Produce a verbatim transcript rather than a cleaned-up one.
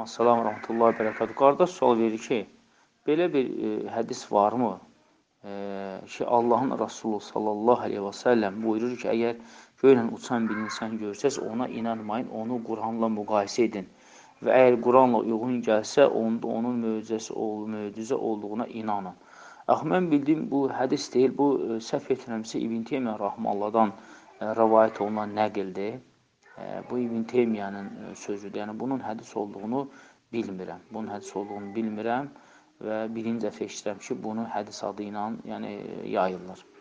Assalamu rahmetullahi və bərəkatuhu. Qardaş sual verir ki, belə bir e, hədis varmı? E, ki, Allahın Rasulü sallallahu aleyhi və səlləm buyurur ki, əgər göylə uçan bir insan görsəz, ona inanmayın, onu Quranla müqayisə edin. Və əgər Quranla uyğun gəlsə, onda onun möcüzəsi, möcüzə olduğuna inanın. Axı, mən bildiyim bu hədis deyil, bu e, səhv etmirəmsə İbn Teymiyyə Rahmalladan e, rəvayət olunan nəqildir. Bu İbn Teymiyyanın sözüdür. Yəni, bunun hədis olduğunu bilmirəm. Bunun hədis olduğunu bilmirəm və birinci dəfə eşitirəm ki, bunu hədis adı ilə yəni, yayırlar.